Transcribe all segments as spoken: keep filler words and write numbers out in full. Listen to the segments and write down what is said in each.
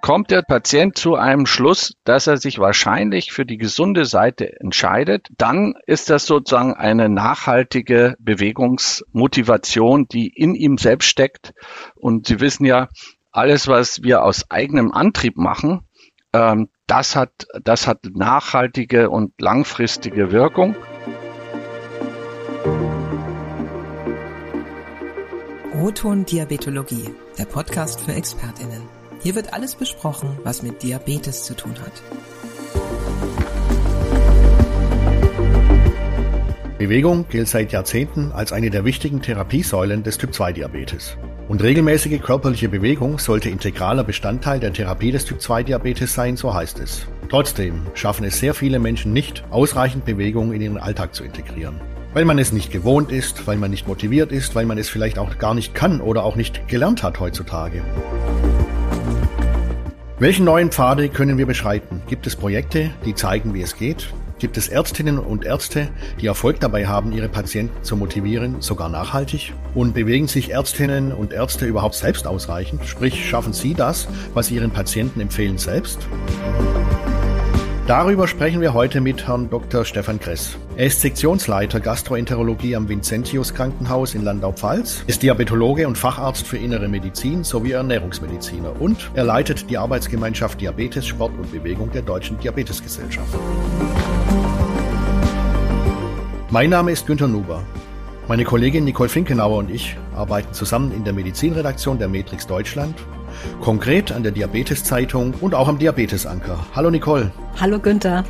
kommt der Patient zu einem Schluss, dass er sich wahrscheinlich für die gesunde Seite entscheidet, dann ist das sozusagen eine nachhaltige Bewegungsmotivation, die in ihm selbst steckt. Und Sie wissen ja, alles, was wir aus eigenem Antrieb machen, ähm, das hat, das hat nachhaltige und langfristige Wirkung. O-Ton Diabetologie, der Podcast für ExpertInnen. Hier wird alles besprochen, was mit Diabetes zu tun hat. Bewegung gilt seit Jahrzehnten als eine der wichtigen Therapiesäulen des Typ zwei Diabetes. Und regelmäßige körperliche Bewegung sollte integraler Bestandteil der Therapie des Typ zwei Diabetes sein, so heißt es. Trotzdem schaffen es sehr viele Menschen nicht, ausreichend Bewegung in ihren Alltag zu integrieren. Weil man es nicht gewohnt ist, weil man nicht motiviert ist, weil man es vielleicht auch gar nicht kann oder auch nicht gelernt hat heutzutage. Welche neuen Pfade können wir beschreiten? Gibt es Projekte, die zeigen, wie es geht? Gibt es Ärztinnen und Ärzte, die Erfolg dabei haben, ihre Patienten zu motivieren, sogar nachhaltig? Und bewegen sich Ärztinnen und Ärzte überhaupt selbst ausreichend? Sprich, schaffen sie das, was sie ihren Patienten empfehlen, selbst? Darüber sprechen wir heute mit Herrn Doktor Stefan Kress. Er ist Sektionsleiter Gastroenterologie am Vincentius Krankenhaus in Landau-Pfalz, ist Diabetologe und Facharzt für Innere Medizin sowie Ernährungsmediziner und er leitet die Arbeitsgemeinschaft Diabetes, Sport und Bewegung der Deutschen Diabetesgesellschaft. Mein Name ist Günter Nuber. Meine Kollegin Nicole Finkenauer und ich arbeiten zusammen in der Medizinredaktion der Matrix Deutschland, konkret an der Diabetes-Zeitung und auch am Diabetes-Anker. Hallo Nicole. Hallo Günther.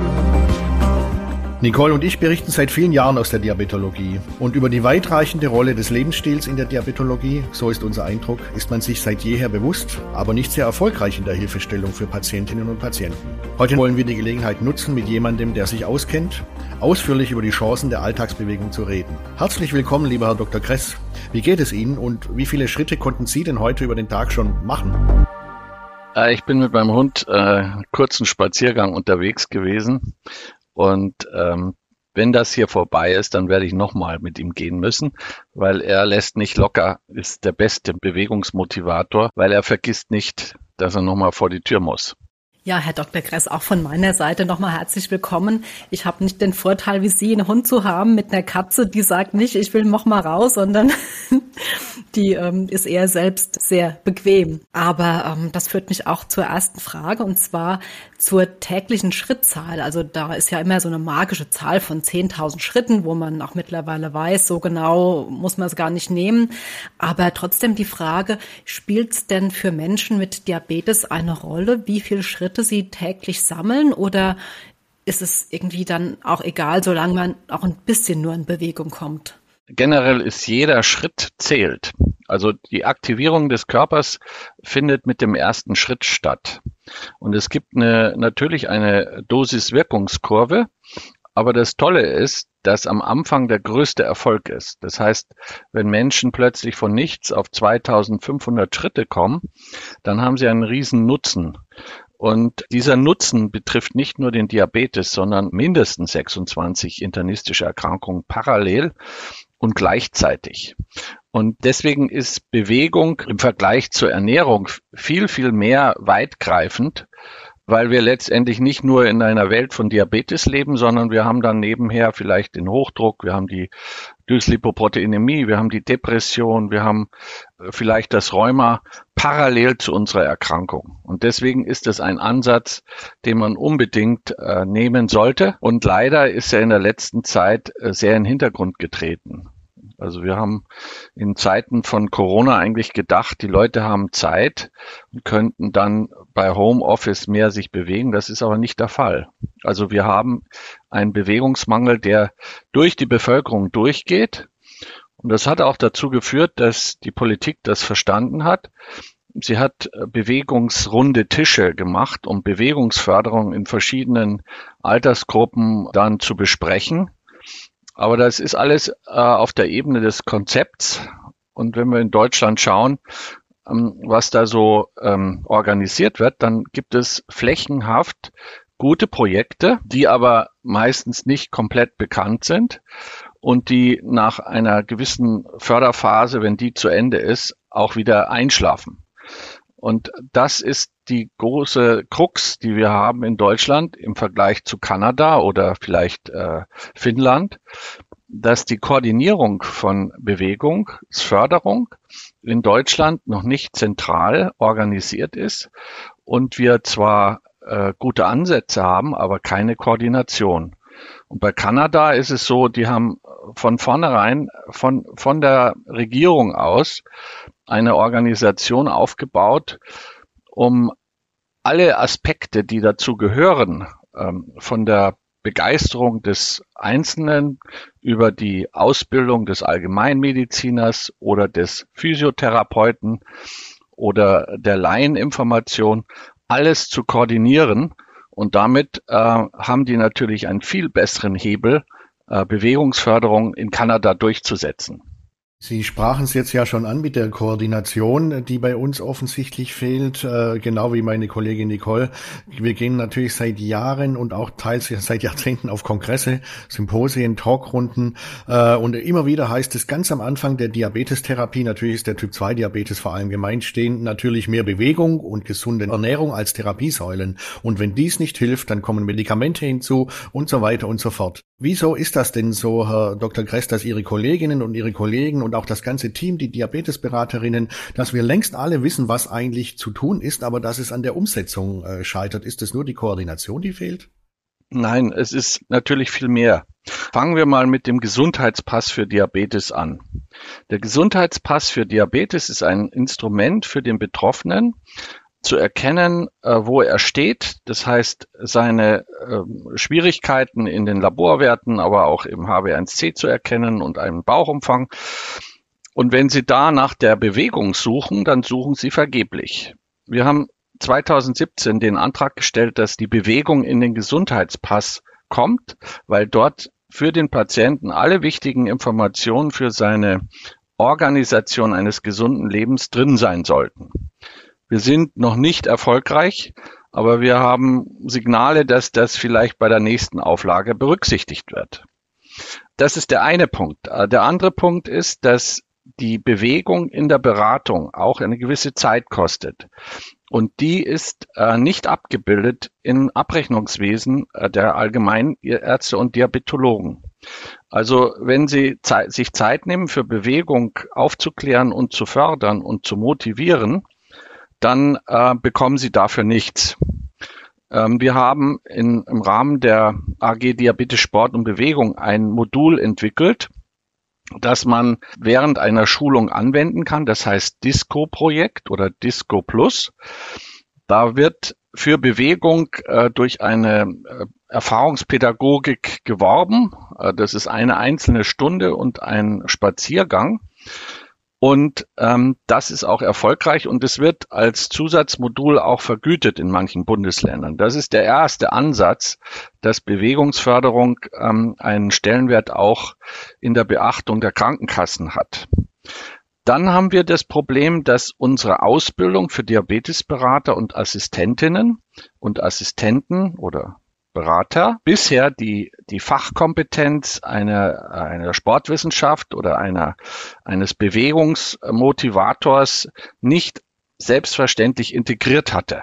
Nicole und ich berichten seit vielen Jahren aus der Diabetologie und über die weitreichende Rolle des Lebensstils in der Diabetologie, so ist unser Eindruck, ist man sich seit jeher bewusst, aber nicht sehr erfolgreich in der Hilfestellung für Patientinnen und Patienten. Heute wollen wir die Gelegenheit nutzen, mit jemandem, der sich auskennt, ausführlich über die Chancen der Alltagsbewegung zu reden. Herzlich willkommen, lieber Herr Doktor Kress. Wie geht es Ihnen und wie viele Schritte konnten Sie denn heute über den Tag schon machen? Ich bin mit meinem Hund äh, einen kurzen Spaziergang unterwegs gewesen. Und ähm, wenn das hier vorbei ist, dann werde ich nochmal mit ihm gehen müssen, weil er lässt nicht locker, ist der beste Bewegungsmotivator, weil er vergisst nicht, dass er nochmal vor die Tür muss. Ja, Herr Doktor Kress, auch von meiner Seite nochmal herzlich willkommen. Ich habe nicht den Vorteil, wie Sie, einen Hund zu haben mit einer Katze, die sagt nicht, ich will noch mal raus, sondern die ähm, ist eher selbst sehr bequem. Aber ähm, das führt mich auch zur ersten Frage, und zwar zur täglichen Schrittzahl. Also da ist ja immer so eine magische Zahl von zehntausend Schritten, wo man auch mittlerweile weiß, so genau muss man es gar nicht nehmen. Aber trotzdem die Frage, spielt es denn für Menschen mit Diabetes eine Rolle, wie viele Schritte sie täglich sammeln, oder ist es irgendwie dann auch egal, solange man auch ein bisschen nur in Bewegung kommt? Generell ist jeder Schritt zählt. Also die Aktivierung des Körpers findet mit dem ersten Schritt statt. Und es gibt eine, natürlich eine Dosis-Wirkungskurve, aber das Tolle ist, dass am Anfang der größte Erfolg ist. Das heißt, wenn Menschen plötzlich von nichts auf zweitausendfünfhundert Schritte kommen, dann haben sie einen riesen Nutzen. Und dieser Nutzen betrifft nicht nur den Diabetes, sondern mindestens sechsundzwanzig internistische Erkrankungen parallel und gleichzeitig. Und deswegen ist Bewegung im Vergleich zur Ernährung viel, viel mehr weitgreifend, weil wir letztendlich nicht nur in einer Welt von Diabetes leben, sondern wir haben dann nebenher vielleicht den Hochdruck, wir haben die Dyslipoproteinämie, wir haben die Depression, wir haben vielleicht das Rheuma parallel zu unserer Erkrankung. Und deswegen ist es ein Ansatz, den man unbedingt äh, nehmen sollte. Und leider ist er in der letzten Zeit äh, sehr in den Hintergrund getreten. Also wir haben in Zeiten von Corona eigentlich gedacht, die Leute haben Zeit und könnten dann bei Homeoffice mehr sich bewegen. Das ist aber nicht der Fall. Also wir haben einen Bewegungsmangel, der durch die Bevölkerung durchgeht. Und das hat auch dazu geführt, dass die Politik das verstanden hat. Sie hat bewegungsrunde Tische gemacht, um Bewegungsförderung in verschiedenen Altersgruppen dann zu besprechen. Aber das ist alles äh, auf der Ebene des Konzepts. Und wenn wir in Deutschland schauen, ähm, was da so ähm, organisiert wird, dann gibt es flächenhaft gute Projekte, die aber meistens nicht komplett bekannt sind und die nach einer gewissen Förderphase, wenn die zu Ende ist, auch wieder einschlafen. Und das ist die große Krux, die wir haben in Deutschland im Vergleich zu Kanada oder vielleicht äh, Finnland, dass die Koordinierung von Bewegungsförderung in Deutschland noch nicht zentral organisiert ist und wir zwar äh, gute Ansätze haben, aber keine Koordination. Und bei Kanada ist es so, die haben von vornherein von, von der Regierung aus eine Organisation aufgebaut, um alle Aspekte, die dazu gehören, ähm, von der Begeisterung des Einzelnen über die Ausbildung des Allgemeinmediziners oder des Physiotherapeuten oder der Laieninformation, alles zu koordinieren. Und damit äh, haben die natürlich einen viel besseren Hebel, äh, Bewegungsförderung in Kanada durchzusetzen. Sie sprachen es jetzt ja schon an mit der Koordination, die bei uns offensichtlich fehlt, äh, genau wie meine Kollegin Nicole. Wir gehen natürlich seit Jahren und auch teils seit Jahrzehnten auf Kongresse, Symposien, Talkrunden äh, und immer wieder heißt es ganz am Anfang der Diabetestherapie, natürlich ist der Typ zwei Diabetes vor allem gemeint, stehen natürlich mehr Bewegung und gesunde Ernährung als Therapiesäulen. Und wenn dies nicht hilft, dann kommen Medikamente hinzu und so weiter und so fort. Wieso ist das denn so, Herr Doktor Kress, dass Ihre Kolleginnen und Ihre Kollegen und auch das ganze Team, die Diabetesberaterinnen, dass wir längst alle wissen, was eigentlich zu tun ist, aber dass es an der Umsetzung äh, scheitert? Ist es nur die Koordination, die fehlt? Nein, es ist natürlich viel mehr. Fangen wir mal mit dem Gesundheitspass für Diabetes an. Der Gesundheitspass für Diabetes ist ein Instrument für den Betroffenen, zu erkennen, äh, wo er steht. Das heißt, seine äh, Schwierigkeiten in den Laborwerten, aber auch im H b eins C zu erkennen und einen Bauchumfang. Und wenn Sie da nach der Bewegung suchen, dann suchen Sie vergeblich. Wir haben zweitausendsiebzehn den Antrag gestellt, dass die Bewegung in den Gesundheitspass kommt, weil dort für den Patienten alle wichtigen Informationen für seine Organisation eines gesunden Lebens drin sein sollten. Wir sind noch nicht erfolgreich, aber wir haben Signale, dass das vielleicht bei der nächsten Auflage berücksichtigt wird. Das ist der eine Punkt. Der andere Punkt ist, dass die Bewegung in der Beratung auch eine gewisse Zeit kostet. Und die ist äh, nicht abgebildet im Abrechnungswesen äh, der Allgemeinärzte und Diabetologen. Also wenn Sie Ze- sich Zeit nehmen, für Bewegung aufzuklären und zu fördern und zu motivieren, dann äh, bekommen Sie dafür nichts. Ähm, wir haben in, im Rahmen der A G Diabetes, Sport und Bewegung ein Modul entwickelt, das man während einer Schulung anwenden kann. Das heißt Disco-Projekt oder Disco Plus. Da wird für Bewegung äh, durch eine äh, Erfahrungspädagogik geworben. Äh, das ist eine einzelne Stunde und ein Spaziergang. Und ähm, das ist auch erfolgreich und es wird als Zusatzmodul auch vergütet in manchen Bundesländern. Das ist der erste Ansatz, dass Bewegungsförderung ähm, einen Stellenwert auch in der Beachtung der Krankenkassen hat. Dann haben wir das Problem, dass unsere Ausbildung für Diabetesberater und Assistentinnen und Assistenten oder Berater bisher die, die Fachkompetenz einer, einer Sportwissenschaft oder einer, eines Bewegungsmotivators nicht selbstverständlich integriert hatte.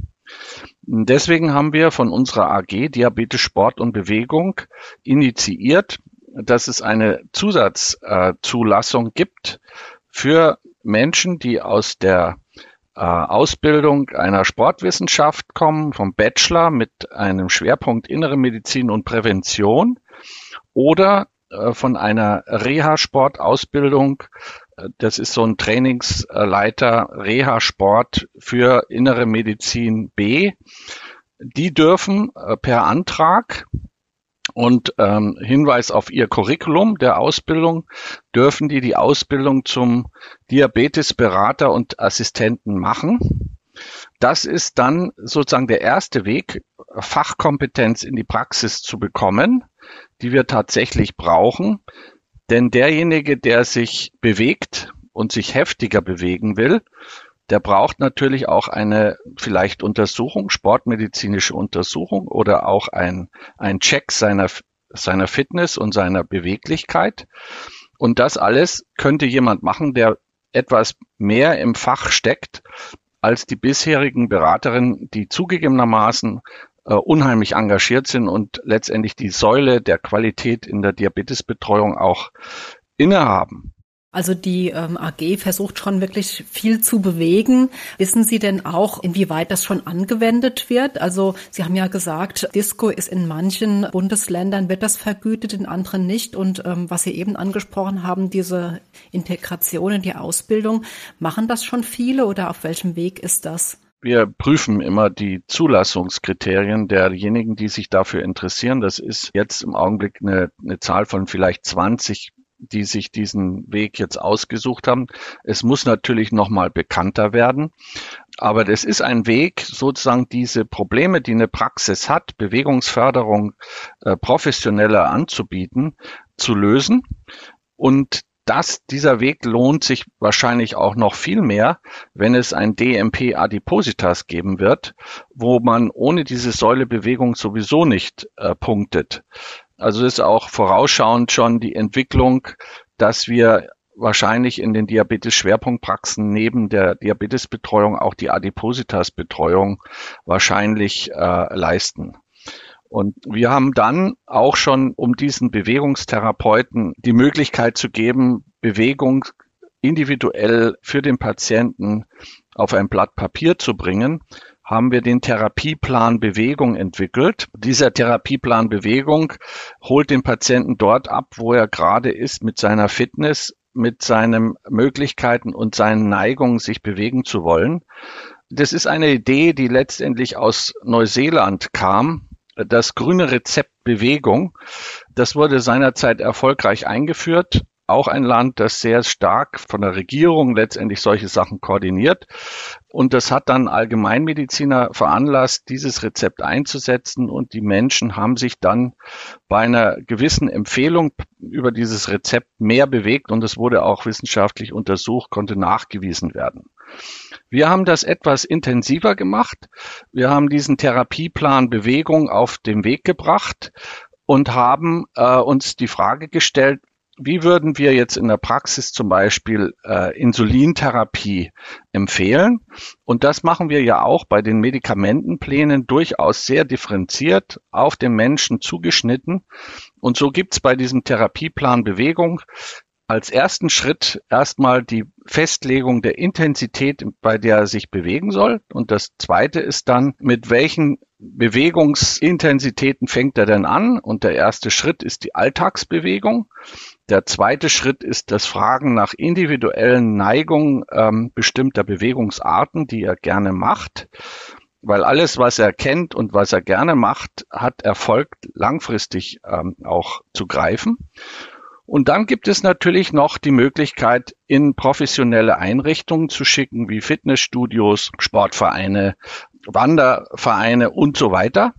Deswegen haben wir von unserer A G Diabetes, Sport und Bewegung initiiert, dass es eine Zusatzzulassung gibt für Menschen, die aus der Ausbildung einer Sportwissenschaft kommen, vom Bachelor mit einem Schwerpunkt Innere Medizin und Prävention oder äh, von einer Reha-Sport-Ausbildung. Das ist so ein Trainingsleiter Reha-Sport für Innere Medizin B. Die dürfen äh, per Antrag und ähm, Hinweis auf ihr Curriculum der Ausbildung, dürfen die die Ausbildung zum Diabetesberater und Assistenten machen. Das ist dann sozusagen der erste Weg, Fachkompetenz in die Praxis zu bekommen, die wir tatsächlich brauchen. Denn derjenige, der sich bewegt und sich heftiger bewegen will, der braucht natürlich auch eine vielleicht Untersuchung, sportmedizinische Untersuchung oder auch ein, ein Check seiner, seiner Fitness und seiner Beweglichkeit. Und das alles könnte jemand machen, der etwas mehr im Fach steckt als die bisherigen Beraterinnen, die zugegebenermaßen äh, unheimlich engagiert sind und letztendlich die Säule der Qualität in der Diabetesbetreuung auch innehaben. Also die ähm, A G versucht schon wirklich viel zu bewegen. Wissen Sie denn auch, inwieweit das schon angewendet wird? Also Sie haben ja gesagt, Disco ist in manchen Bundesländern, wird das vergütet, in anderen nicht. Und ähm, was Sie eben angesprochen haben, diese Integration in die Ausbildung, machen das schon viele oder auf welchem Weg ist das? Wir prüfen immer die Zulassungskriterien derjenigen, die sich dafür interessieren. Das ist jetzt im Augenblick eine, eine Zahl von vielleicht zwanzig, die sich diesen Weg jetzt ausgesucht haben. Es muss natürlich noch mal bekannter werden, aber das ist ein Weg, sozusagen diese Probleme, die eine Praxis hat, Bewegungsförderung äh, professioneller anzubieten, zu lösen. Und das, dieser Weg lohnt sich wahrscheinlich auch noch viel mehr, wenn es ein D M P Adipositas geben wird, wo man ohne diese Säule Bewegung sowieso nicht äh, punktet. Also ist auch vorausschauend schon die Entwicklung, dass wir wahrscheinlich in den Diabetes-Schwerpunktpraxen neben der Diabetesbetreuung auch die Adipositas-Betreuung wahrscheinlich äh, leisten. Und wir haben dann auch schon, um diesen Bewegungstherapeuten die Möglichkeit zu geben, Bewegung individuell für den Patienten auf ein Blatt Papier zu bringen, haben wir den Therapieplan Bewegung entwickelt. Dieser Therapieplan Bewegung holt den Patienten dort ab, wo er gerade ist mit seiner Fitness, mit seinen Möglichkeiten und seinen Neigungen, sich bewegen zu wollen. Das ist eine Idee, die letztendlich aus Neuseeland kam. Das grüne Rezept Bewegung, das wurde seinerzeit erfolgreich eingeführt. Auch ein Land, das sehr stark von der Regierung letztendlich solche Sachen koordiniert. Und das hat dann Allgemeinmediziner veranlasst, dieses Rezept einzusetzen. Und die Menschen haben sich dann bei einer gewissen Empfehlung über dieses Rezept mehr bewegt. Und es wurde auch wissenschaftlich untersucht, konnte nachgewiesen werden. Wir haben das etwas intensiver gemacht. Wir haben diesen Therapieplan Bewegung auf den Weg gebracht und haben äh, uns die Frage gestellt, wie würden wir jetzt in der Praxis zum Beispiel äh, Insulintherapie empfehlen? Und das machen wir ja auch bei den Medikamentenplänen durchaus sehr differenziert, auf den Menschen zugeschnitten. Und so gibt es bei diesem Therapieplan Bewegung als ersten Schritt erstmal die Festlegung der Intensität, bei der er sich bewegen soll. Und das zweite ist dann, mit welchen Bewegungsintensitäten fängt er denn an? Und der erste Schritt ist die Alltagsbewegung. Der zweite Schritt ist das Fragen nach individuellen Neigungen ähm, bestimmter Bewegungsarten, die er gerne macht. Weil alles, was er kennt und was er gerne macht, hat Erfolg langfristig ähm, auch zu greifen. Und dann gibt es natürlich noch die Möglichkeit, in professionelle Einrichtungen zu schicken, wie Fitnessstudios, Sportvereine, Wandervereine und so weiter.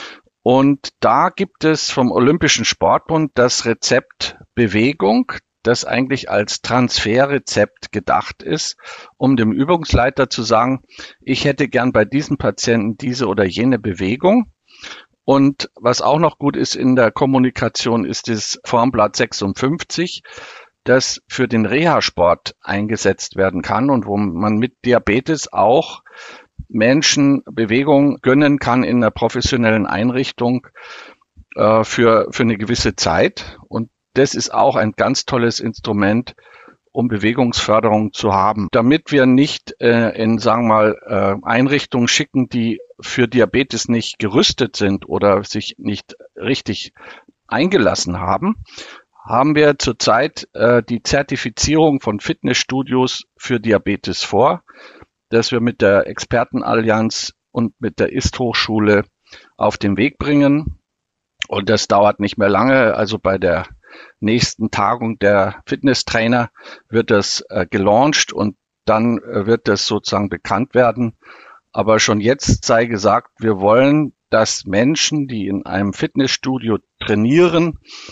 Und da gibt es vom Olympischen Sportbund das Rezept Bewegung, das eigentlich als Transferrezept gedacht ist, um dem Übungsleiter zu sagen, ich hätte gern bei diesem Patienten diese oder jene Bewegung. Und was auch noch gut ist in der Kommunikation, ist das Formblatt sechsundfünfzig, das für den Reha-Sport eingesetzt werden kann und wo man mit Diabetes auch Menschen Bewegung gönnen kann in einer professionellen Einrichtung äh, für, für eine gewisse Zeit. Und das ist auch ein ganz tolles Instrument, um Bewegungsförderung zu haben, damit wir nicht äh, in, sagen wir mal, äh, Einrichtungen schicken, die für Diabetes nicht gerüstet sind oder sich nicht richtig eingelassen haben, haben wir zurzeit äh, die Zertifizierung von Fitnessstudios für Diabetes vor, dass wir mit der Expertenallianz und mit der I S T-Hochschule auf den Weg bringen. Und das dauert nicht mehr lange. Also bei der nächsten Tagung der Fitnesstrainer wird das äh, gelauncht und dann äh, wird das sozusagen bekannt werden. Aber schon jetzt sei gesagt, wir wollen, dass Menschen, die in einem Fitnessstudio trainieren,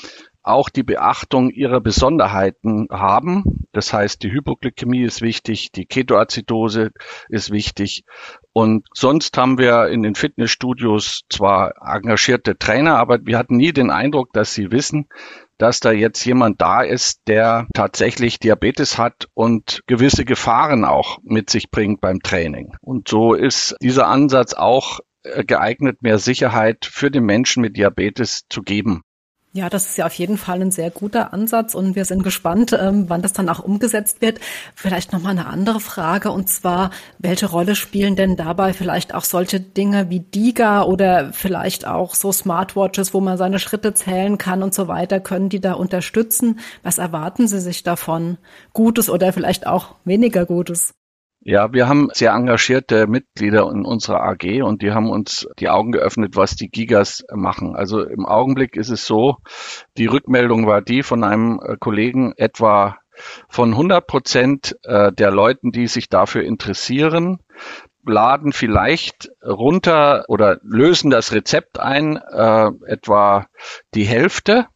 auch die Beachtung ihrer Besonderheiten haben. Das heißt, die Hypoglykämie ist wichtig, die Ketoazidose ist wichtig. Und sonst haben wir in den Fitnessstudios zwar engagierte Trainer, aber wir hatten nie den Eindruck, dass sie wissen, dass da jetzt jemand da ist, der tatsächlich Diabetes hat und gewisse Gefahren auch mit sich bringt beim Training. Und so ist dieser Ansatz auch geeignet, mehr Sicherheit für den Menschen mit Diabetes zu geben. Ja, das ist ja auf jeden Fall ein sehr guter Ansatz und wir sind gespannt, ähm, wann das dann auch umgesetzt wird. Vielleicht nochmal eine andere Frage und zwar, welche Rolle spielen denn dabei vielleicht auch solche Dinge wie DIGA oder vielleicht auch so Smartwatches, wo man seine Schritte zählen kann und so weiter, können die da unterstützen? Was erwarten Sie sich davon? Gutes oder vielleicht auch weniger Gutes? Ja, wir haben sehr engagierte Mitglieder in unserer A G und die haben uns die Augen geöffnet, was die Gigas machen. Also im Augenblick ist es so, die Rückmeldung war die von einem Kollegen, etwa von hundert Prozent der Leuten, die sich dafür interessieren, laden vielleicht runter oder lösen das Rezept ein, äh, etwa die Hälfte.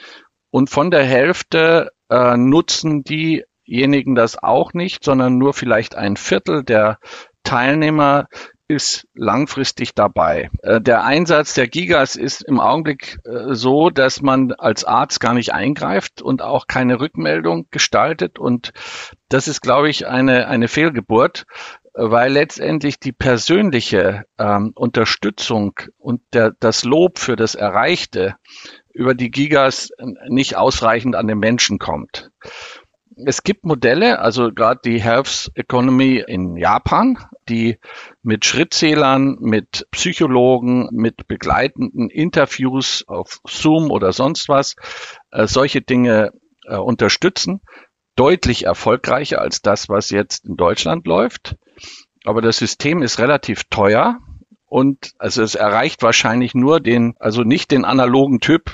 Und von der Hälfte äh, nutzen die diejenigen das auch nicht, sondern nur vielleicht ein Viertel der Teilnehmer ist langfristig dabei. Der Einsatz der Gigas ist im Augenblick so, dass man als Arzt gar nicht eingreift und auch keine Rückmeldung gestaltet. Und das ist, glaube ich, eine, eine Fehlgeburt, weil letztendlich die persönliche ähm, Unterstützung und der, das Lob für das Erreichte über die Gigas nicht ausreichend an den Menschen kommt. Es gibt Modelle, also gerade die Health Economy in Japan, die mit Schrittzählern, mit Psychologen, mit begleitenden Interviews auf Zoom oder sonst was äh, solche Dinge äh, unterstützen. Deutlich erfolgreicher als das, was jetzt in Deutschland läuft. Aber das System ist relativ teuer. Und also es erreicht wahrscheinlich nur den, also nicht den analogen Typ.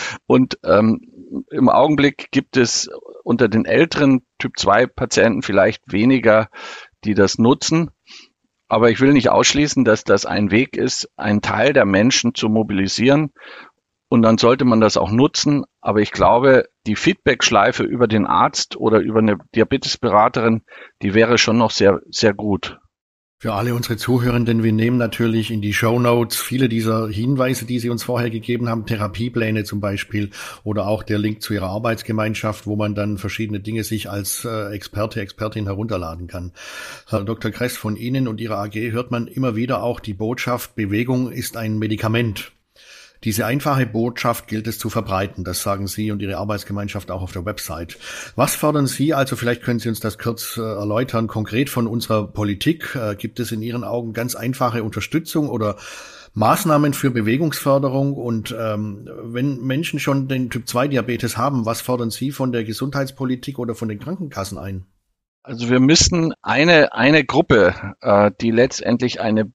Und ähm, im Augenblick gibt es unter den älteren Typ zwei Patienten vielleicht weniger, die das nutzen. Aber ich will nicht ausschließen, dass das ein Weg ist, einen Teil der Menschen zu mobilisieren. Und dann sollte man das auch nutzen. Aber ich glaube, die Feedback-Schleife über den Arzt oder über eine Diabetesberaterin, die wäre schon noch sehr, sehr gut. Für alle unsere Zuhörenden, wir nehmen natürlich in die Shownotes viele dieser Hinweise, die Sie uns vorher gegeben haben, Therapiepläne zum Beispiel oder auch der Link zu Ihrer Arbeitsgemeinschaft, wo man dann verschiedene Dinge sich als äh, Experte, Expertin herunterladen kann. Herr Doktor Kress, von Ihnen und Ihrer A G hört man immer wieder auch die Botschaft, Bewegung ist ein Medikament. Diese einfache Botschaft gilt es zu verbreiten. Das sagen Sie und Ihre Arbeitsgemeinschaft auch auf der Website. Was fordern Sie, also vielleicht können Sie uns das kurz äh, erläutern, konkret von unserer Politik? Äh, gibt es in Ihren Augen ganz einfache Unterstützung oder Maßnahmen für Bewegungsförderung? Und ähm, wenn Menschen schon den Typ zwei Diabetes haben, was fordern Sie von der Gesundheitspolitik oder von den Krankenkassen ein? Also wir müssen eine, eine Gruppe, äh, die letztendlich eine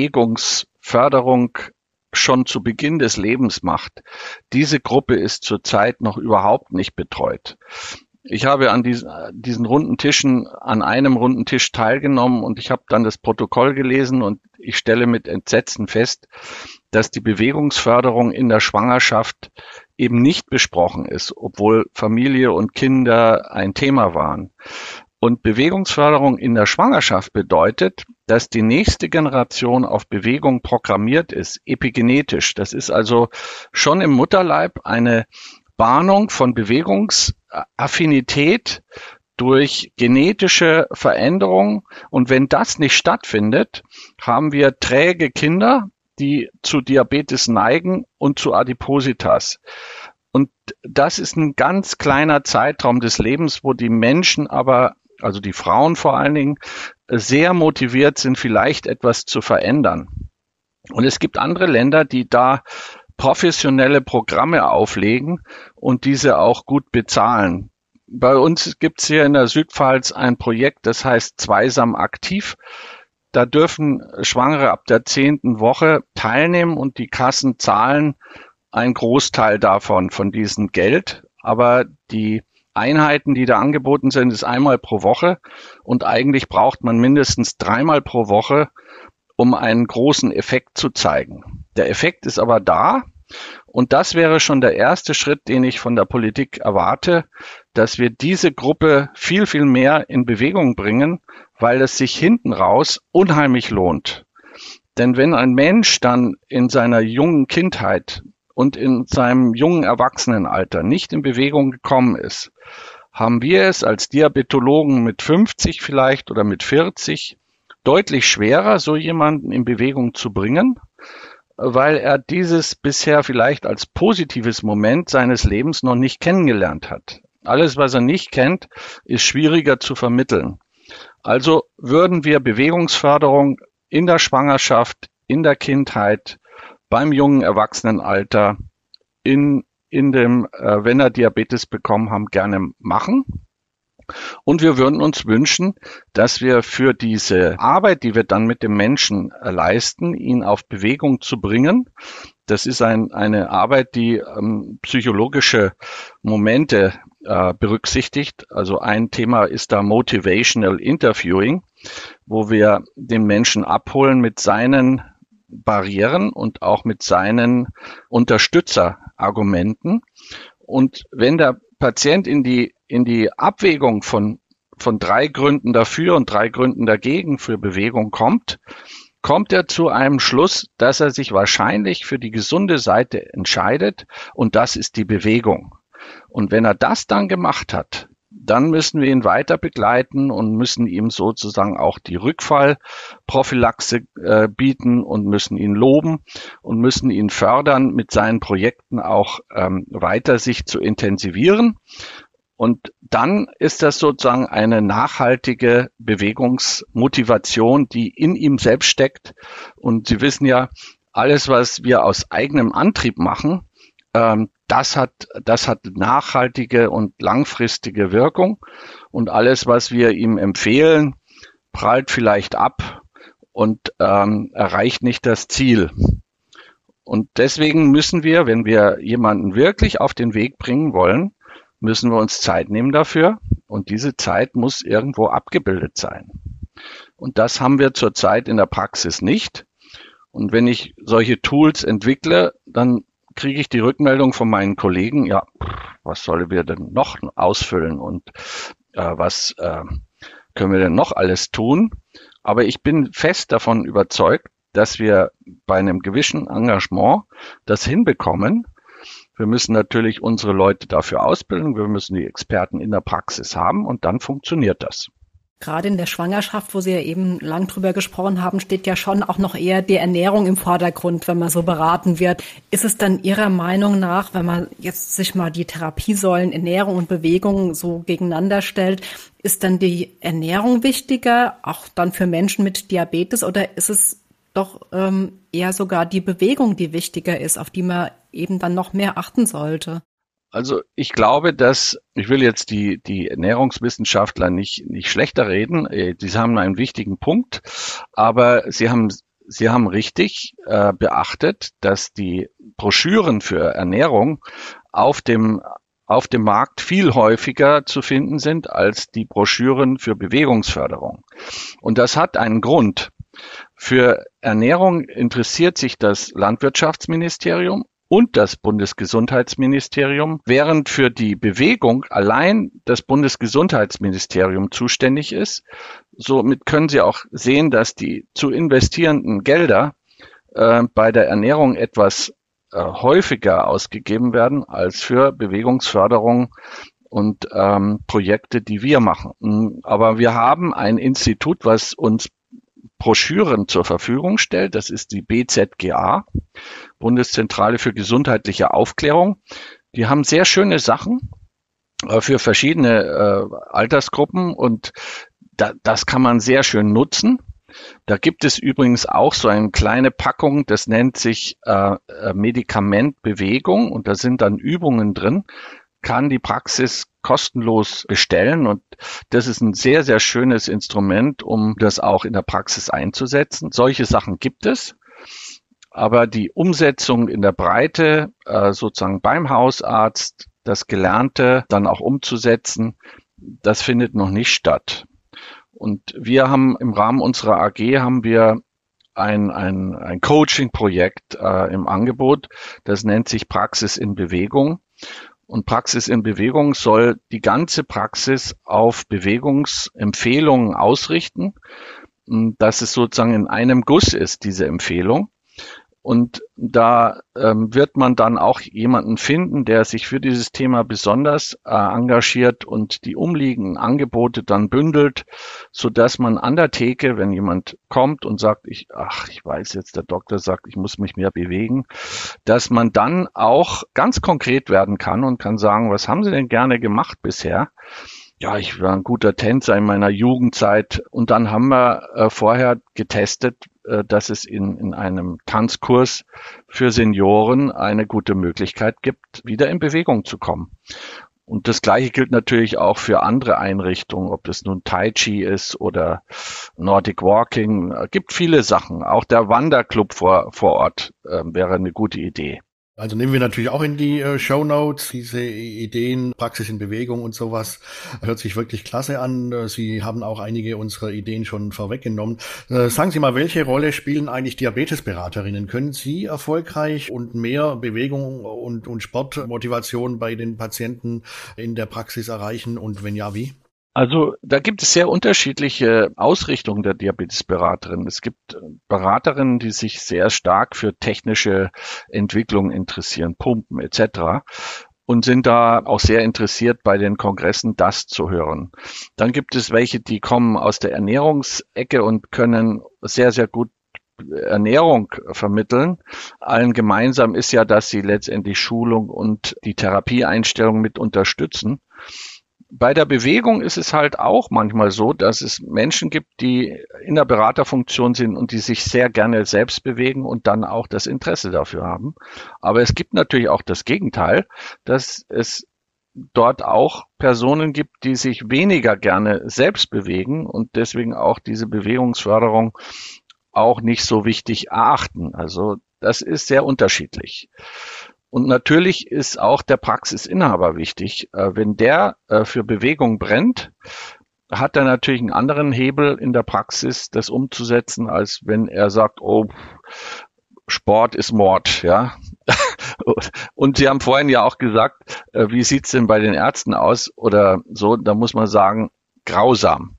Bewegungsförderung schon zu Beginn des Lebens macht. Diese Gruppe ist zurzeit noch überhaupt nicht betreut. Ich habe an diesen, diesen runden Tischen, an einem runden Tisch teilgenommen und ich habe dann das Protokoll gelesen und ich stelle mit Entsetzen fest, dass die Bewegungsförderung in der Schwangerschaft eben nicht besprochen ist, obwohl Familie und Kinder ein Thema waren. Und Bewegungsförderung in der Schwangerschaft bedeutet, dass die nächste Generation auf Bewegung programmiert ist, epigenetisch. Das ist also schon im Mutterleib eine Bahnung von Bewegungsaffinität durch genetische Veränderung. Und wenn das nicht stattfindet, haben wir träge Kinder, die zu Diabetes neigen und zu Adipositas. Und das ist ein ganz kleiner Zeitraum des Lebens, wo die Menschen aber, also die Frauen vor allen Dingen, sehr motiviert sind, vielleicht etwas zu verändern. Und es gibt andere Länder, die da professionelle Programme auflegen und diese auch gut bezahlen. Bei uns gibt es hier in der Südpfalz ein Projekt, das heißt Zweisam aktiv. Da dürfen Schwangere ab der zehnten Woche teilnehmen und die Kassen zahlen einen Großteil davon, von diesem Geld. Aber die Einheiten, die da angeboten sind, ist einmal pro Woche und eigentlich braucht man mindestens dreimal pro Woche, um einen großen Effekt zu zeigen. Der Effekt ist aber da Und das wäre schon der erste Schritt, den ich von der Politik erwarte, dass wir diese Gruppe viel, viel mehr in Bewegung bringen, weil es sich hinten raus unheimlich lohnt. Denn wenn ein Mensch dann in seiner jungen Kindheit und in seinem jungen Erwachsenenalter nicht in Bewegung gekommen ist, haben wir es als Diabetologen mit fünfzig vielleicht oder mit vierzig deutlich schwerer, so jemanden in Bewegung zu bringen, weil er dieses bisher vielleicht als positives Moment seines Lebens noch nicht kennengelernt hat. Alles, was er nicht kennt, ist schwieriger zu vermitteln. Also würden wir Bewegungsförderung in der Schwangerschaft, in der Kindheit, beim jungen Erwachsenenalter, in, in dem, äh, wenn er Diabetes bekommen haben, gerne machen. Und wir würden uns wünschen, dass wir für diese Arbeit, die wir dann mit dem Menschen leisten, ihn auf Bewegung zu bringen. Das ist ein, eine Arbeit, die ähm, psychologische Momente äh, berücksichtigt. Also ein Thema ist da Motivational Interviewing, wo wir den Menschen abholen mit seinen Barrieren und auch mit seinen Unterstützerargumenten. Und wenn der Patient in die in die Abwägung von von drei Gründen dafür und drei Gründen dagegen für Bewegung kommt, kommt er zu einem Schluss, dass er sich wahrscheinlich für die gesunde Seite entscheidet, und das ist die Bewegung. Und wenn er das dann gemacht hat, dann müssen wir ihn weiter begleiten und müssen ihm sozusagen auch die Rückfallprophylaxe äh, bieten und müssen ihn loben und müssen ihn fördern, mit seinen Projekten auch ähm, weiter sich zu intensivieren. Und dann ist das sozusagen eine nachhaltige Bewegungsmotivation, die in ihm selbst steckt. Und Sie wissen ja, alles, was wir aus eigenem Antrieb machen, ähm, das hat, das hat nachhaltige und langfristige Wirkung. Und alles, was wir ihm empfehlen, prallt vielleicht ab und ähm, erreicht nicht das Ziel. Und deswegen müssen wir, wenn wir jemanden wirklich auf den Weg bringen wollen, müssen wir uns Zeit nehmen dafür, und diese Zeit muss irgendwo abgebildet sein. Und das haben wir zurzeit in der Praxis nicht. Und wenn ich solche Tools entwickle, dann kriege ich die Rückmeldung von meinen Kollegen, ja, was sollen wir denn noch ausfüllen und äh, was äh, können wir denn noch alles tun? Aber ich bin fest davon überzeugt, dass wir bei einem gewissen Engagement das hinbekommen. Wir müssen natürlich unsere Leute dafür ausbilden, wir müssen die Experten in der Praxis haben, und dann funktioniert das. Gerade in der Schwangerschaft, wo Sie ja eben lang drüber gesprochen haben, steht ja schon auch noch eher die Ernährung im Vordergrund, wenn man so beraten wird. Ist es dann Ihrer Meinung nach, wenn man jetzt sich mal die Therapiesäulen Ernährung und Bewegung so gegeneinander stellt, ist dann die Ernährung wichtiger, auch dann für Menschen mit Diabetes, oder ist es doch ähm, eher sogar die Bewegung, die wichtiger ist, auf die man eben dann noch mehr achten sollte? Also ich glaube, dass, ich will jetzt die, die Ernährungswissenschaftler nicht, nicht schlechter reden, die haben einen wichtigen Punkt, aber sie haben, sie haben richtig äh, beachtet, dass die Broschüren für Ernährung auf dem, auf dem Markt viel häufiger zu finden sind als die Broschüren für Bewegungsförderung. Und das hat einen Grund. Für Ernährung interessiert sich das Landwirtschaftsministerium und das Bundesgesundheitsministerium, während für die Bewegung allein das Bundesgesundheitsministerium zuständig ist. Somit können Sie auch sehen, dass die zu investierenden Gelder äh, bei der Ernährung etwas äh, häufiger ausgegeben werden als für Bewegungsförderung und ähm, Projekte, die wir machen. Aber wir haben ein Institut, was uns Broschüren zur Verfügung stellt. Das ist die B Z G A, Bundeszentrale für gesundheitliche Aufklärung. Die haben sehr schöne Sachen äh, für verschiedene äh, Altersgruppen, und da, das kann man sehr schön nutzen. Da gibt es übrigens auch so eine kleine Packung, das nennt sich äh, Medikamentbewegung, und da sind dann Übungen drin, kann die Praxis kostenlos bestellen, und das ist ein sehr, sehr schönes Instrument, um das auch in der Praxis einzusetzen. Solche Sachen gibt es, aber die Umsetzung in der Breite, äh, sozusagen beim Hausarzt, das Gelernte dann auch umzusetzen, das findet noch nicht statt. Und wir haben im Rahmen unserer A G haben wir ein, ein, ein Coaching-Projekt äh, im Angebot. Das nennt sich Praxis in Bewegung. Und Praxis in Bewegung soll die ganze Praxis auf Bewegungsempfehlungen ausrichten, dass es sozusagen in einem Guss ist, diese Empfehlung. Und da ähm, wird man dann auch jemanden finden, der sich für dieses Thema besonders äh, engagiert und die umliegenden Angebote dann bündelt, so dass man an der Theke, wenn jemand kommt und sagt, ich, ach, ich weiß jetzt, der Doktor sagt, ich muss mich mehr bewegen, dass man dann auch ganz konkret werden kann und kann sagen, was haben Sie denn gerne gemacht bisher? Ja, ich war ein guter Tänzer in meiner Jugendzeit und dann haben wir äh, vorher getestet, äh, dass es in, in einem Tanzkurs für Senioren eine gute Möglichkeit gibt, wieder in Bewegung zu kommen. Und das Gleiche gilt natürlich auch für andere Einrichtungen, ob das nun Tai Chi ist oder Nordic Walking. Es gibt viele Sachen. Auch der Wanderclub vor, vor Ort äh, wäre eine gute Idee. Also nehmen wir natürlich auch in die äh, Shownotes diese Ideen, Praxis in Bewegung und sowas. Hört sich wirklich klasse an. Sie haben auch einige unserer Ideen schon vorweggenommen. Äh, sagen Sie mal, welche Rolle spielen eigentlich Diabetesberaterinnen? Können Sie erfolgreich und mehr Bewegung und, und Sportmotivation bei den Patienten in der Praxis erreichen? Und wenn ja, wie? Also da gibt es sehr unterschiedliche Ausrichtungen der Diabetesberaterin. Es gibt Beraterinnen, die sich sehr stark für technische Entwicklung interessieren, Pumpen et cetera und sind da auch sehr interessiert, bei den Kongressen das zu hören. Dann gibt es welche, die kommen aus der Ernährungsecke und können sehr, sehr gut Ernährung vermitteln. Allen gemeinsam ist ja, dass sie letztendlich Schulung und die Therapieeinstellung mit unterstützen. Bei der Bewegung ist es halt auch manchmal so, dass es Menschen gibt, die in der Beraterfunktion sind und die sich sehr gerne selbst bewegen und dann auch das Interesse dafür haben. Aber es gibt natürlich auch das Gegenteil, dass es dort auch Personen gibt, die sich weniger gerne selbst bewegen und deswegen auch diese Bewegungsförderung auch nicht so wichtig erachten. Also das ist sehr unterschiedlich. Und natürlich ist auch der Praxisinhaber wichtig. Wenn der für Bewegung brennt, hat er natürlich einen anderen Hebel in der Praxis, das umzusetzen, als wenn er sagt, oh, Sport ist Mord, ja. Und Sie haben vorhin ja auch gesagt, wie sieht's denn bei den Ärzten aus oder so? Da muss man sagen, grausam.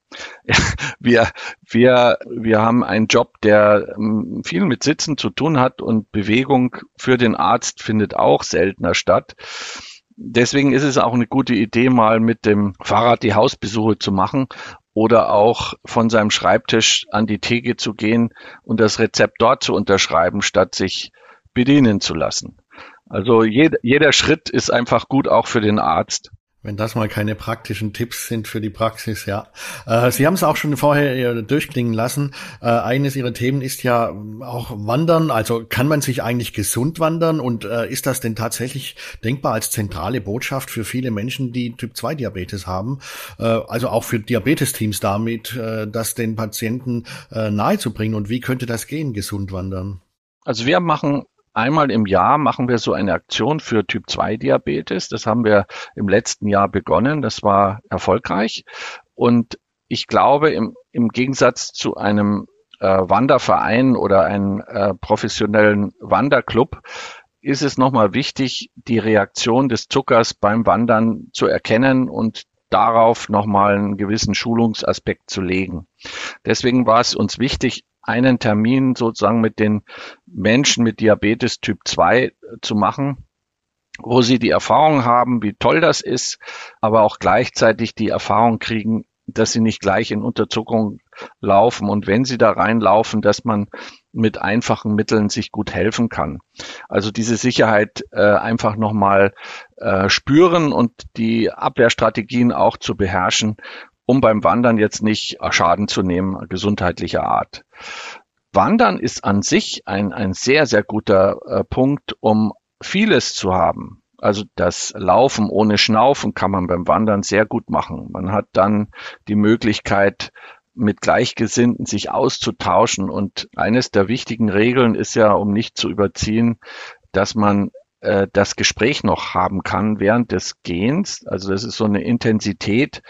Wir, wir, wir haben einen Job, der viel mit Sitzen zu tun hat und Bewegung für den Arzt findet auch seltener statt. Deswegen ist es auch eine gute Idee, mal mit dem Fahrrad die Hausbesuche zu machen oder auch von seinem Schreibtisch an die Theke zu gehen und das Rezept dort zu unterschreiben, statt sich bedienen zu lassen. Also jeder, jeder Schritt ist einfach gut, auch für den Arzt. Wenn das mal keine praktischen Tipps sind für die Praxis, ja. Äh, Sie haben es auch schon vorher durchklingen lassen. Äh, eines Ihrer Themen ist ja auch Wandern. Also kann man sich eigentlich gesund wandern? Und äh, ist das denn tatsächlich denkbar als zentrale Botschaft für viele Menschen, die Typ zwei Diabetes haben? Äh, also auch für Diabetesteams damit, äh, das den Patienten äh, nahezubringen. Und wie könnte das gehen, gesund wandern? Also wir machen Einmal im Jahr machen wir so eine Aktion für Typ zwei Diabetes. Das haben wir im letzten Jahr begonnen. Das war erfolgreich. Und ich glaube, im, im Gegensatz zu einem äh, Wanderverein oder einem äh, professionellen Wanderclub ist es nochmal wichtig, die Reaktion des Zuckers beim Wandern zu erkennen und darauf nochmal einen gewissen Schulungsaspekt zu legen. Deswegen war es uns wichtig, einen Termin sozusagen mit den Menschen mit Diabetes Typ zwei zu machen, wo sie die Erfahrung haben, wie toll das ist, aber auch gleichzeitig die Erfahrung kriegen, dass sie nicht gleich in Unterzuckung laufen und wenn sie da reinlaufen, dass man mit einfachen Mitteln sich gut helfen kann. Also diese Sicherheit äh, einfach nochmal äh, spüren und die Abwehrstrategien auch zu beherrschen, um beim Wandern jetzt nicht Schaden zu nehmen, gesundheitlicher Art. Wandern ist an sich ein, ein sehr, sehr guter äh, Punkt, um vieles zu haben. Also das Laufen ohne Schnaufen kann man beim Wandern sehr gut machen. Man hat dann die Möglichkeit, mit Gleichgesinnten sich auszutauschen. Und eines der wichtigen Regeln ist ja, um nicht zu überziehen, dass man äh, das Gespräch noch haben kann während des Gehens. Also das ist so eine Intensität,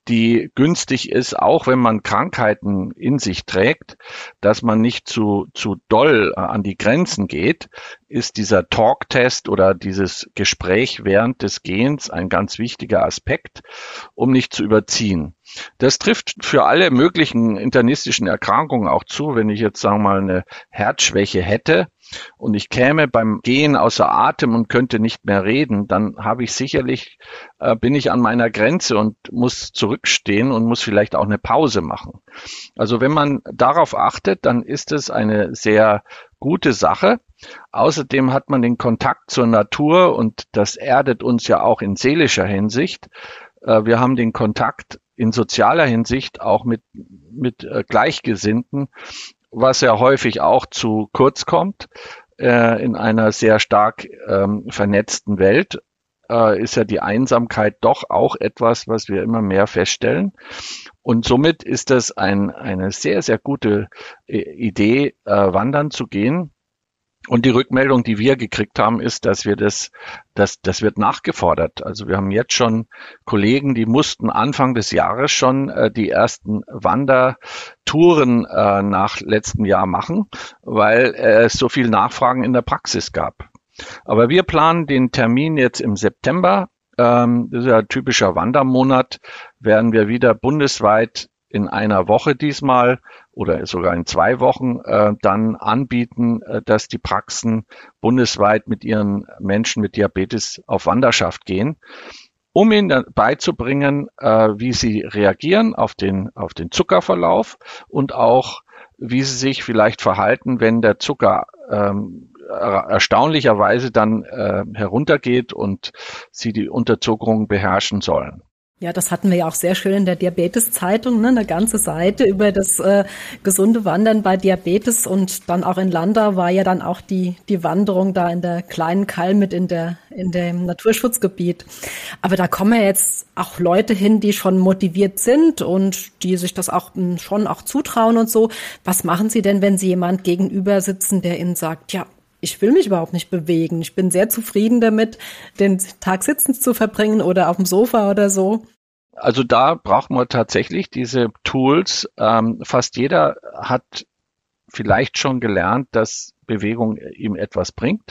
die günstig ist, auch wenn man Krankheiten in sich trägt, dass man nicht zu, zu doll an die Grenzen geht, ist dieser Talk-Test oder dieses Gespräch während des Gehens ein ganz wichtiger Aspekt, um nicht zu überziehen. Das trifft für alle möglichen internistischen Erkrankungen auch zu. Wenn ich jetzt, sagen wir mal, eine Herzschwäche hätte und ich käme beim Gehen außer Atem und könnte nicht mehr reden, dann habe ich sicherlich, äh, bin ich an meiner Grenze und muss zurückstehen und muss vielleicht auch eine Pause machen. Also wenn man darauf achtet, dann ist es eine sehr gute Sache. Außerdem hat man den Kontakt zur Natur und das erdet uns ja auch in seelischer Hinsicht. Äh, wir haben den Kontakt in sozialer Hinsicht auch mit, mit äh, Gleichgesinnten, was ja häufig auch zu kurz kommt. Äh, in einer sehr stark ähm, vernetzten Welt äh, ist ja die Einsamkeit doch auch etwas, was wir immer mehr feststellen. Und somit ist das ein, eine sehr, sehr gute äh, Idee, äh, wandern zu gehen. Und die Rückmeldung, die wir gekriegt haben, ist, dass wir das, das, das wird nachgefordert. Also wir haben jetzt schon Kollegen, die mussten Anfang des Jahres schon äh, die ersten Wandertouren äh, nach letztem Jahr machen, weil äh, es so viel Nachfragen in der Praxis gab. Aber wir planen den Termin jetzt im September. Ähm, das ist ja ein typischer Wandermonat, werden wir wieder bundesweit in einer Woche diesmal oder sogar in zwei Wochen äh, dann anbieten, äh, dass die Praxen bundesweit mit ihren Menschen mit Diabetes auf Wanderschaft gehen, um ihnen beizubringen, äh, wie sie reagieren auf den, auf den Zuckerverlauf und auch, wie sie sich vielleicht verhalten, wenn der Zucker ähm, erstaunlicherweise dann äh, heruntergeht und sie die Unterzuckerung beherrschen sollen. Ja, das hatten wir ja auch sehr schön in der Diabetes-Zeitung, ne? Eine ganze Seite über das äh, gesunde Wandern bei Diabetes, und dann auch in Landau war ja dann auch die die Wanderung da in der kleinen Kall mit in der in dem Naturschutzgebiet. Aber da kommen ja jetzt auch Leute hin, die schon motiviert sind und die sich das auch m, schon auch zutrauen und so. Was machen Sie denn, wenn Sie jemand gegenüber sitzen, der Ihnen sagt, ja, ich will mich überhaupt nicht bewegen. Ich bin sehr zufrieden damit, den Tag sitzend zu verbringen oder auf dem Sofa oder so. Also da braucht man tatsächlich diese Tools. Ähm, fast jeder hat vielleicht schon gelernt, dass Bewegung ihm etwas bringt.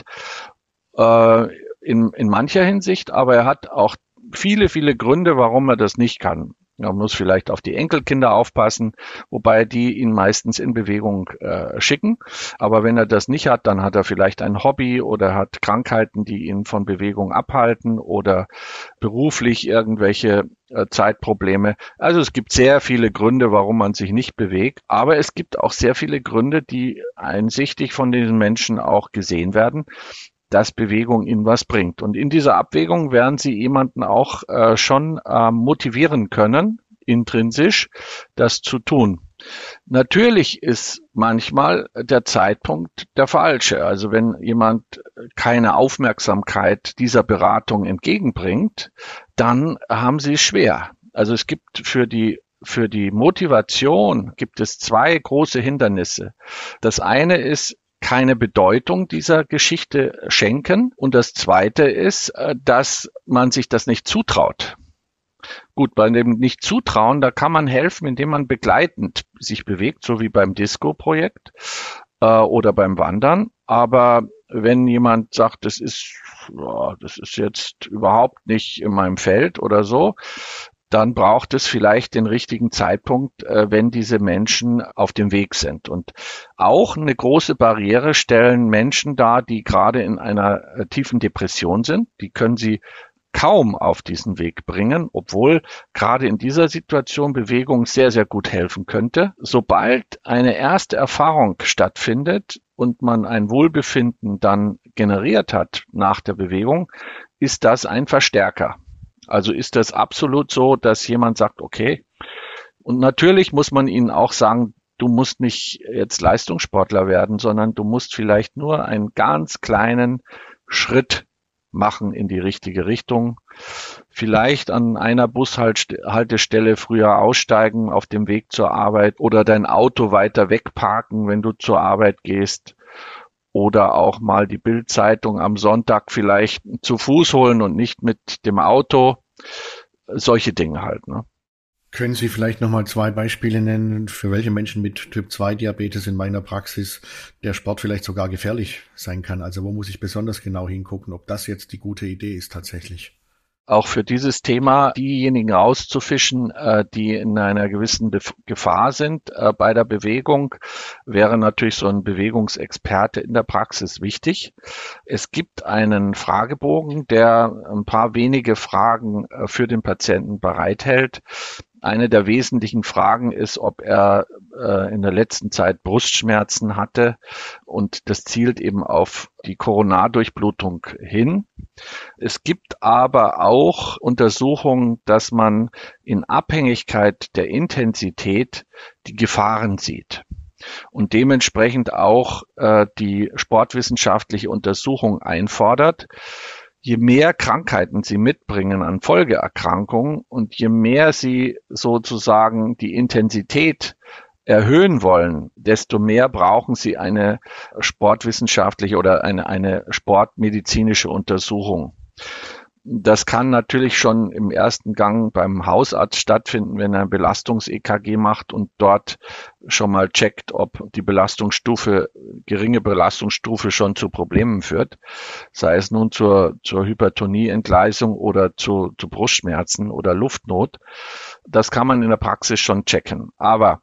Äh, in, in mancher Hinsicht, aber er hat auch viele, viele Gründe, warum er das nicht kann. Er muss vielleicht auf die Enkelkinder aufpassen, wobei die ihn meistens in Bewegung äh, schicken. Aber wenn er das nicht hat, dann hat er vielleicht ein Hobby oder hat Krankheiten, die ihn von Bewegung abhalten oder beruflich irgendwelche äh, Zeitprobleme. Also es gibt sehr viele Gründe, warum man sich nicht bewegt. Aber es gibt auch sehr viele Gründe, die einsichtig von diesen Menschen auch gesehen werden, dass Bewegung ihnen was bringt. Und in dieser Abwägung werden sie jemanden auch äh, schon äh, motivieren können, intrinsisch, das zu tun. Natürlich ist manchmal der Zeitpunkt der falsche. Also wenn jemand keine Aufmerksamkeit dieser Beratung entgegenbringt, dann haben sie es schwer. Also es gibt für die für die Motivation gibt es zwei große Hindernisse. Das eine ist, keine Bedeutung dieser Geschichte schenken. Und das Zweite ist, dass man sich das nicht zutraut. Gut, bei dem Nicht-Zutrauen, da kann man helfen, indem man begleitend sich bewegt, so wie beim Disco-Projekt äh, oder beim Wandern. Aber wenn jemand sagt, das ist, ja, das ist jetzt überhaupt nicht in meinem Feld oder so, dann braucht es vielleicht den richtigen Zeitpunkt, äh, wenn diese Menschen auf dem Weg sind. Und auch eine große Barriere stellen Menschen dar, die gerade in einer äh, tiefen Depression sind. Die können sie kaum auf diesen Weg bringen, obwohl gerade in dieser Situation Bewegung sehr, sehr gut helfen könnte. Sobald eine erste Erfahrung stattfindet und man ein Wohlbefinden dann generiert hat nach der Bewegung, ist das ein Verstärker. Also ist das absolut so, dass jemand sagt, okay, und natürlich muss man ihnen auch sagen, du musst nicht jetzt Leistungssportler werden, sondern du musst vielleicht nur einen ganz kleinen Schritt machen in die richtige Richtung. Vielleicht an einer Bushaltestelle früher aussteigen auf dem Weg zur Arbeit oder dein Auto weiter wegparken, wenn du zur Arbeit gehst. Oder auch mal die Bild-Zeitung am Sonntag vielleicht zu Fuß holen und nicht mit dem Auto. Solche Dinge halt, ne? Können Sie vielleicht nochmal zwei Beispiele nennen, für welche Menschen mit Typ zwei Diabetes in meiner Praxis der Sport vielleicht sogar gefährlich sein kann? Also wo muss ich besonders genau hingucken, ob das jetzt die gute Idee ist tatsächlich? Auch für dieses Thema diejenigen rauszufischen, die in einer gewissen Gefahr sind bei der Bewegung, wäre natürlich so ein Bewegungsexperte in der Praxis wichtig. Es gibt einen Fragebogen, der ein paar wenige Fragen für den Patienten bereithält. Eine der wesentlichen Fragen ist, ob er äh, in der letzten Zeit Brustschmerzen hatte, und das zielt eben auf die Koronardurchblutung hin. Es gibt aber auch Untersuchungen, dass man in Abhängigkeit der Intensität die Gefahren sieht und dementsprechend auch äh, die sportwissenschaftliche Untersuchung einfordert. Je mehr Krankheiten Sie mitbringen an Folgeerkrankungen und je mehr Sie sozusagen die Intensität erhöhen wollen, desto mehr brauchen Sie eine sportwissenschaftliche oder eine, eine sportmedizinische Untersuchung. Das kann natürlich schon im ersten Gang beim Hausarzt stattfinden, wenn er ein Belastungs-E K G macht und dort schon mal checkt, ob die Belastungsstufe, geringe Belastungsstufe schon zu Problemen führt, sei es nun zur, zur Hypertonieentgleisung oder zu, zu Brustschmerzen oder Luftnot. Das kann man in der Praxis schon checken. Aber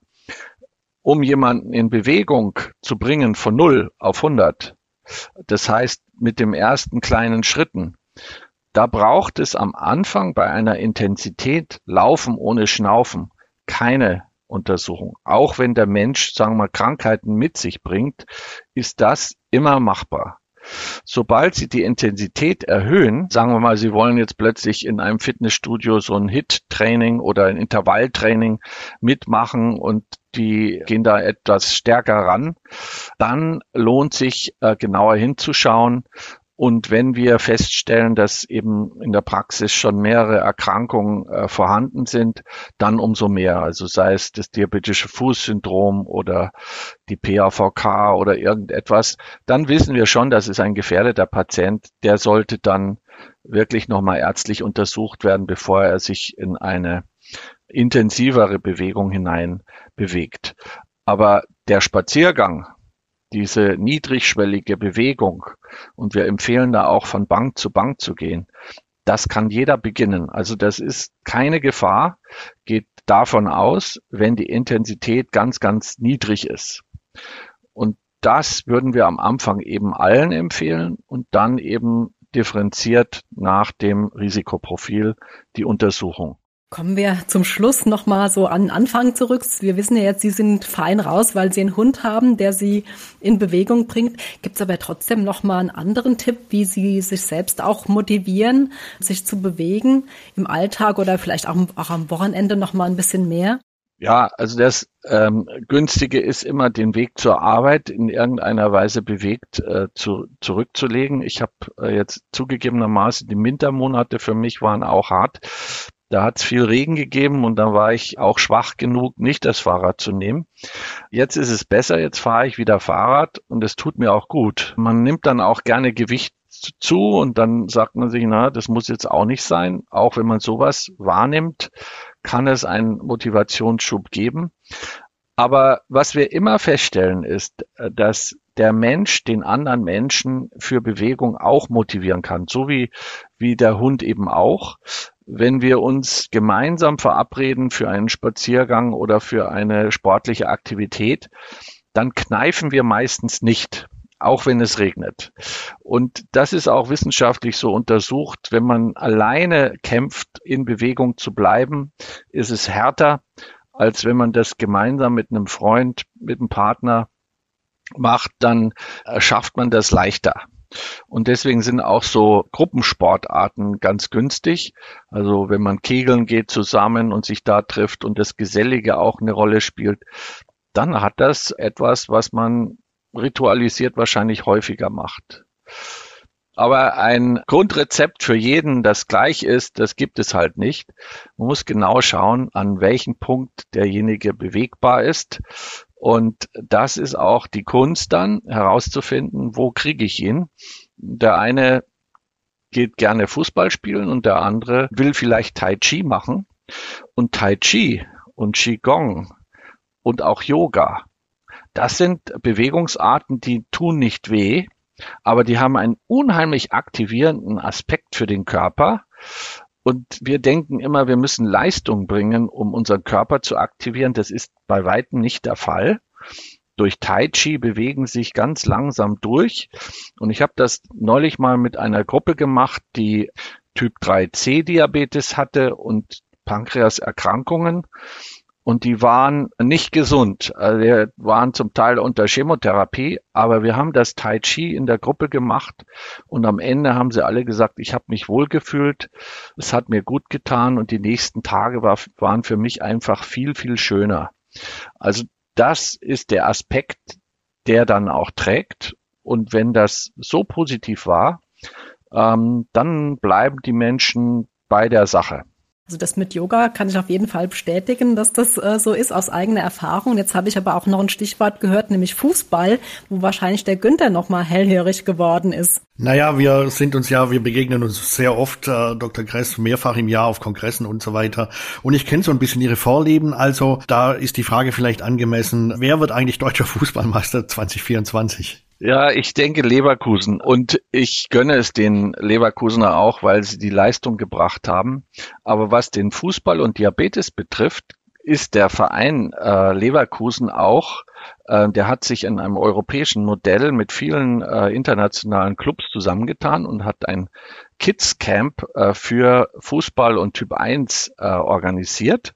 um jemanden in Bewegung zu bringen von null auf hundert, das heißt mit dem ersten kleinen Schritten, da braucht es am Anfang bei einer Intensität Laufen ohne Schnaufen keine Untersuchung. Auch wenn der Mensch, sagen wir mal, Krankheiten mit sich bringt, ist das immer machbar. Sobald Sie die Intensität erhöhen, sagen wir mal, Sie wollen jetzt plötzlich in einem Fitnessstudio so ein H I I T-Training oder ein Intervalltraining mitmachen und die gehen da etwas stärker ran, dann lohnt sich äh, genauer hinzuschauen. Und wenn wir feststellen, dass eben in der Praxis schon mehrere Erkrankungen äh, vorhanden sind, dann umso mehr. Also sei es das diabetische Fußsyndrom oder die P A V K oder irgendetwas, dann wissen wir schon, das ist ein gefährdeter Patient. Der sollte dann wirklich nochmal ärztlich untersucht werden, bevor er sich in eine intensivere Bewegung hinein bewegt. Aber der Spaziergang, diese niedrigschwellige Bewegung, und wir empfehlen da auch von Bank zu Bank zu gehen, das kann jeder beginnen. Also das ist keine Gefahr, geht davon aus, wenn die Intensität ganz, ganz niedrig ist. Und das würden wir am Anfang eben allen empfehlen und dann eben differenziert nach dem Risikoprofil die Untersuchung. Kommen wir zum Schluss nochmal so an den Anfang zurück. Wir wissen ja jetzt, Sie sind fein raus, weil Sie einen Hund haben, der Sie in Bewegung bringt. Gibt es aber trotzdem nochmal einen anderen Tipp, wie Sie sich selbst auch motivieren, sich zu bewegen im Alltag oder vielleicht auch, auch am Wochenende nochmal ein bisschen mehr? Ja, also das ähm, Günstige ist immer, den Weg zur Arbeit in irgendeiner Weise bewegt äh, zu, zurückzulegen. Ich habe äh, jetzt zugegebenermaßen, die Wintermonate für mich waren auch hart. Da hat es viel Regen gegeben und da war ich auch schwach genug, nicht das Fahrrad zu nehmen. Jetzt ist es besser, jetzt fahre ich wieder Fahrrad und es tut mir auch gut. Man nimmt dann auch gerne Gewicht zu und dann sagt man sich, na, das muss jetzt auch nicht sein. Auch wenn man sowas wahrnimmt, kann es einen Motivationsschub geben. Aber was wir immer feststellen ist, dass der Mensch den anderen Menschen für Bewegung auch motivieren kann, so wie, wie der Hund eben auch. Wenn wir uns gemeinsam verabreden für einen Spaziergang oder für eine sportliche Aktivität, dann kneifen wir meistens nicht, auch wenn es regnet. Und das ist auch wissenschaftlich so untersucht. Wenn man alleine kämpft, in Bewegung zu bleiben, ist es härter, als wenn man das gemeinsam mit einem Freund, mit einem Partner macht, dann schafft man das leichter. Und deswegen sind auch so Gruppensportarten ganz günstig. Also wenn man kegeln geht zusammen und sich da trifft und das Gesellige auch eine Rolle spielt, dann hat das etwas, was man ritualisiert wahrscheinlich häufiger macht. Aber ein Grundrezept für jeden, das gleich ist, das gibt es halt nicht. Man muss genau schauen, an welchem Punkt derjenige bewegbar ist. Und das ist auch die Kunst dann, herauszufinden, wo kriege ich ihn. Der eine geht gerne Fußball spielen und der andere will vielleicht Tai Chi machen. Und Tai Chi und Qigong und auch Yoga, das sind Bewegungsarten, die tun nicht weh, aber die haben einen unheimlich aktivierenden Aspekt für den Körper. Und wir denken immer, wir müssen Leistung bringen, um unseren Körper zu aktivieren. Das ist bei weitem nicht der Fall. Durch Tai Chi bewegen sich ganz langsam durch. Und ich habe das neulich mal mit einer Gruppe gemacht, die Typ drei C Diabetes hatte und Pankreaserkrankungen. Und die waren nicht gesund. Also die waren zum Teil unter Chemotherapie, aber wir haben das Tai Chi in der Gruppe gemacht und am Ende haben sie alle gesagt, ich habe mich wohlgefühlt, es hat mir gut getan und die nächsten Tage war, waren für mich einfach viel, viel schöner. Also das ist der Aspekt, der dann auch trägt. Und wenn das so positiv war, ähm, dann bleiben die Menschen bei der Sache. Also das mit Yoga kann ich auf jeden Fall bestätigen, dass das äh, so ist aus eigener Erfahrung. Jetzt habe ich aber auch noch ein Stichwort gehört, nämlich Fußball, wo wahrscheinlich der Günther noch mal hellhörig geworden ist. Naja, wir sind uns ja, wir begegnen uns sehr oft, äh, Doktor Kress, mehrfach im Jahr auf Kongressen und so weiter. Und ich kenne so ein bisschen Ihre Vorlieben. Also da ist die Frage vielleicht angemessen, wer wird eigentlich deutscher Fußballmeister zwanzig vierundzwanzig? Ja, ich denke Leverkusen und ich gönne es den Leverkusener auch, weil sie die Leistung gebracht haben. Aber was den Fußball und Diabetes betrifft, ist der Verein äh, Leverkusen auch, äh, der hat sich in einem europäischen Modell mit vielen äh, internationalen Clubs zusammengetan und hat ein Kids Camp äh, für Fußball und Typ eins äh, organisiert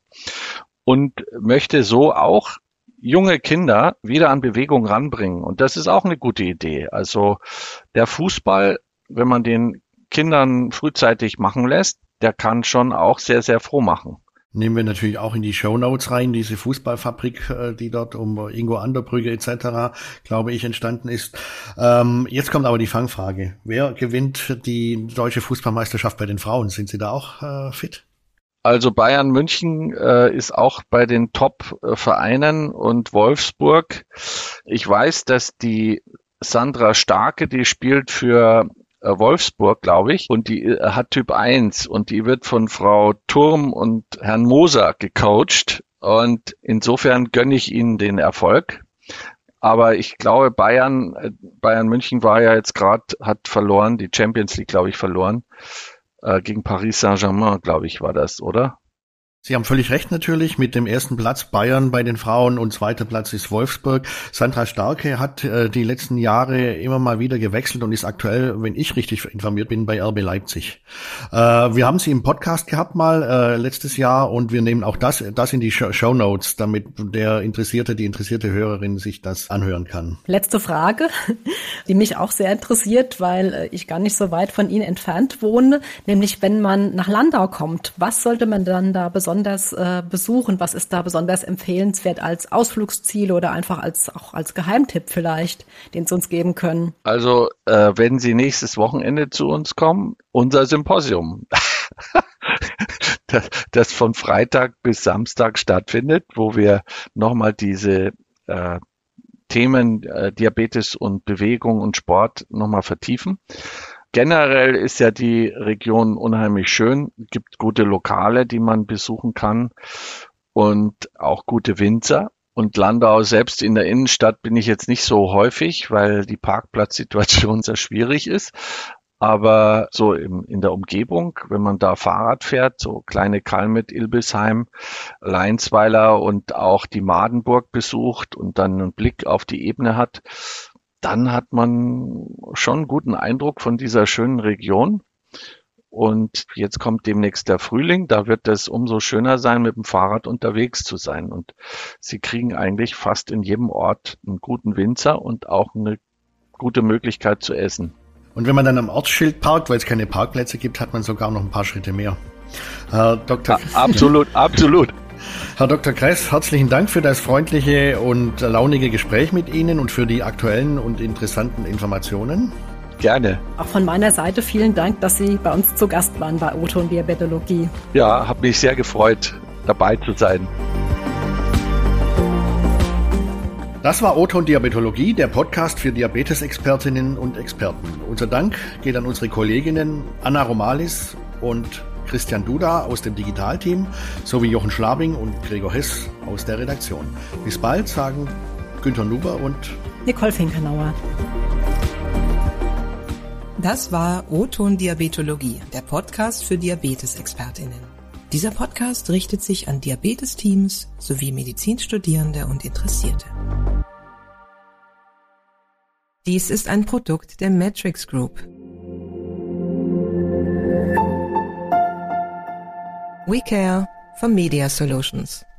und möchte so auch junge Kinder wieder an Bewegung ranbringen. Und das ist auch eine gute Idee. Also der Fußball, wenn man den Kindern frühzeitig machen lässt, der kann schon auch sehr, sehr froh machen. Nehmen wir natürlich auch in die Shownotes rein, diese Fußballfabrik, die dort um Ingo Anderbrügge et cetera, glaube ich, entstanden ist. Ähm, jetzt kommt aber die Fangfrage. Wer gewinnt die deutsche Fußballmeisterschaft bei den Frauen? Sind Sie da auch äh, fit? Also Bayern München äh, ist auch bei den Top-Vereinen und Wolfsburg. Ich weiß, dass die Sandra Starke, die spielt für äh, Wolfsburg, glaube ich, und die äh, hat Typ eins und die wird von Frau Turm und Herrn Moser gecoacht und insofern gönne ich ihnen den Erfolg. Aber ich glaube, Bayern, äh, Bayern München war ja jetzt gerade, hat verloren, die Champions League, glaube ich, verloren. Gegen Paris Saint-Germain, glaube ich, war das, oder? Sie haben völlig recht natürlich, mit dem ersten Platz Bayern bei den Frauen und zweiter Platz ist Wolfsburg. Sandra Starke hat äh, die letzten Jahre immer mal wieder gewechselt und ist aktuell, wenn ich richtig informiert bin, bei R B Leipzig. Äh, wir haben sie im Podcast gehabt mal äh, letztes Jahr und wir nehmen auch das das in die Show Notes, damit der interessierte, die interessierte Hörerin sich das anhören kann. Letzte Frage, die mich auch sehr interessiert, weil ich gar nicht so weit von Ihnen entfernt wohne, nämlich wenn man nach Landau kommt, was sollte man dann da besonders besonders äh, besuchen? Was ist da besonders empfehlenswert als Ausflugsziel oder einfach als auch als Geheimtipp vielleicht, den Sie uns geben können? Also äh, wenn Sie nächstes Wochenende zu uns kommen, unser Symposium, das, das von Freitag bis Samstag stattfindet, wo wir nochmal diese äh, Themen äh, Diabetes und Bewegung und Sport nochmal vertiefen. Generell ist ja die Region unheimlich schön. Es gibt gute Lokale, die man besuchen kann und auch gute Winzer. Und Landau selbst in der Innenstadt bin ich jetzt nicht so häufig, weil die Parkplatzsituation sehr schwierig ist. Aber so im, in der Umgebung, wenn man da Fahrrad fährt, so kleine Kalmit, Ilbesheim, Leinsweiler und auch die Madenburg besucht und dann einen Blick auf die Ebene hat, dann hat man schon einen guten Eindruck von dieser schönen Region. Und jetzt kommt demnächst der Frühling, da wird es umso schöner sein, mit dem Fahrrad unterwegs zu sein. Und Sie kriegen eigentlich fast in jedem Ort einen guten Winzer und auch eine gute Möglichkeit zu essen. Und wenn man dann am Ortsschild parkt, weil es keine Parkplätze gibt, hat man sogar noch ein paar Schritte mehr. Herr Doktor Ja, absolut, absolut. Herr Doktor Kress, herzlichen Dank für das freundliche und launige Gespräch mit Ihnen und für die aktuellen und interessanten Informationen. Gerne. Auch von meiner Seite vielen Dank, dass Sie bei uns zu Gast waren bei O-Ton Diabetologie. Ja, habe mich sehr gefreut, dabei zu sein. Das war O-Ton Diabetologie, der Podcast für Diabetesexpertinnen und Experten. Unser Dank geht an unsere Kolleginnen Anna Romalis und Christian Duda aus dem Digitalteam sowie Jochen Schlabing und Gregor Hess aus der Redaktion. Bis bald, sagen Günther Nuber und Nicole Finkenauer. Das war O-Ton Diabetologie, der Podcast für Diabetes-ExpertInnen. Dieser Podcast richtet sich an Diabetesteams sowie Medizinstudierende und Interessierte. Dies ist ein Produkt der Matrix Group. We care for Media Solutions.